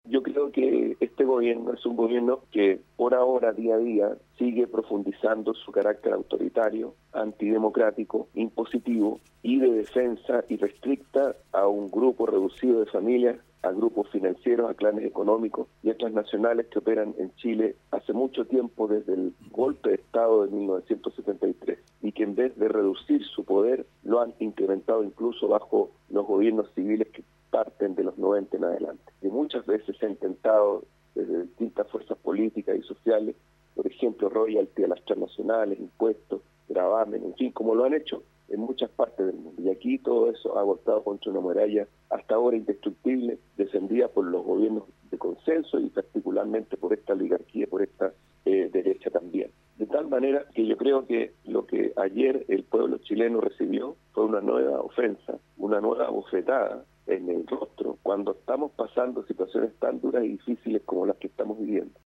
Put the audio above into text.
Yo creo que este gobierno es un gobierno que por ahora, día a día, sigue profundizando su carácter autoritario, antidemocrático, impositivo y de defensa irrestricta a un grupo reducido de familias, a grupos financieros, a clanes económicos y a transnacionales que operan en Chile hace mucho tiempo, desde el golpe de Estado de 1973, y que en vez de reducir su poder lo han incrementado incluso bajo los gobiernos civiles que parten de los 90 en adelante. Y muchas veces se ha intentado desde distintas fuerzas políticas y sociales, por ejemplo, royalty a las transnacionales, impuestos, gravamen, en fin, como lo han hecho en muchas partes del mundo. Y aquí todo eso ha agotado contra una muralla hasta ahora indestructible, defendida por los gobiernos de consenso y particularmente por esta oligarquía, por esta derecha también. De tal manera que yo creo que lo que ayer el pueblo chileno recibió fue una nueva ofensa, una nueva bofetada en el rostro, cuando estamos pasando situaciones tan duras y difíciles como las que estamos viviendo.